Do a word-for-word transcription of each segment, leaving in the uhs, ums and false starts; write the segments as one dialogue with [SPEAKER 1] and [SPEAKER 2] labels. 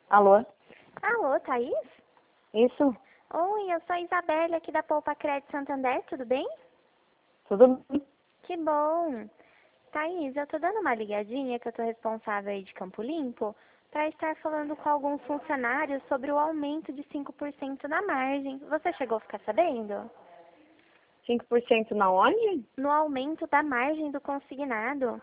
[SPEAKER 1] Alô?
[SPEAKER 2] Alô, Thaís?
[SPEAKER 1] Isso?
[SPEAKER 2] Oi, eu sou a Isabelle aqui da Poupa Crédito Santander, tudo bem?
[SPEAKER 1] Tudo bem?
[SPEAKER 2] Que bom! Thaís, eu tô dando uma ligadinha que eu tô responsável aí de Campo Limpo para estar falando com alguns funcionários sobre o aumento de cinco por cento na margem. Você chegou a ficar sabendo?
[SPEAKER 1] cinco por cento na onde?
[SPEAKER 2] No aumento da margem do consignado.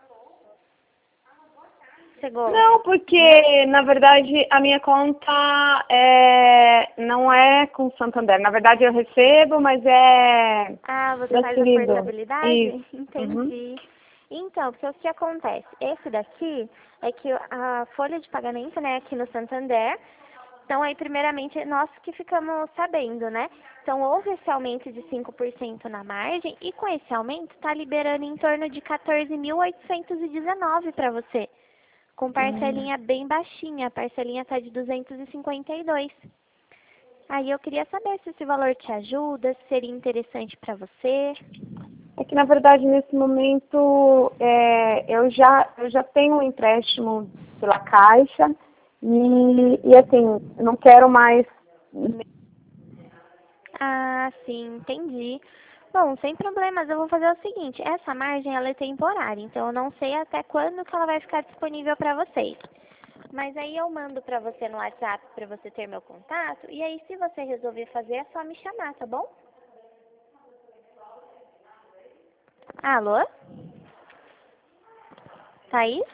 [SPEAKER 2] Chegou?
[SPEAKER 1] Não, porque na verdade a minha conta é, não é com Santander. Na verdade eu recebo, mas é
[SPEAKER 2] Ah, você faz a
[SPEAKER 1] transferido.
[SPEAKER 2] portabilidade?
[SPEAKER 1] Isso. Uhum.
[SPEAKER 2] Entendi. Então, porque o que acontece? Esse daqui é que a folha de pagamento, né, aqui no Santander, então aí primeiramente nós que ficamos sabendo, né? Então houve esse aumento de cinco por cento na margem e com esse aumento está liberando em torno de quatorze mil oitocentos e dezenove para você, com
[SPEAKER 1] Hum.
[SPEAKER 2] parcelinha bem baixinha, a parcelinha está de duzentos e cinquenta e dois. Aí eu queria saber se esse valor te ajuda, se seria interessante para você.
[SPEAKER 1] É que na verdade nesse momento é, eu, já, eu já tenho um empréstimo pela Caixa e, e assim, eu não quero mais.
[SPEAKER 2] Ah, sim, entendi. Bom, sem problemas, eu vou fazer o seguinte, essa margem ela é temporária, então eu não sei até quando que ela vai ficar disponível para vocês. Mas aí eu mando para você no WhatsApp para você ter meu contato, e aí se você resolver fazer é só me chamar, tá bom? Alô? Thaís?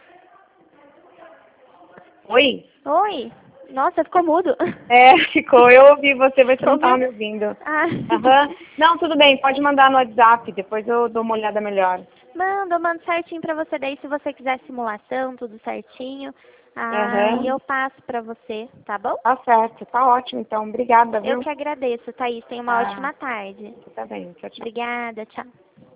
[SPEAKER 1] Oi?
[SPEAKER 2] Oi? Nossa, ficou mudo.
[SPEAKER 1] É, ficou. Eu ouvi você, você não estava
[SPEAKER 2] Ouviu?
[SPEAKER 1] me ouvindo.
[SPEAKER 2] Ah,
[SPEAKER 1] Aham. Não, tudo bem, pode mandar no WhatsApp, depois eu dou uma olhada melhor.
[SPEAKER 2] mando, eu mando certinho pra você daí, se você quiser simulação, tudo certinho. Aí
[SPEAKER 1] Aham.
[SPEAKER 2] eu passo pra você, tá bom?
[SPEAKER 1] Tá certo, tá ótimo então. Obrigada,
[SPEAKER 2] Eu
[SPEAKER 1] viu?
[SPEAKER 2] que agradeço, Thaís. Tenha uma
[SPEAKER 1] Ah,
[SPEAKER 2] ótima tarde.
[SPEAKER 1] você tá bem. Tchau, tchau.
[SPEAKER 2] Obrigada, tchau.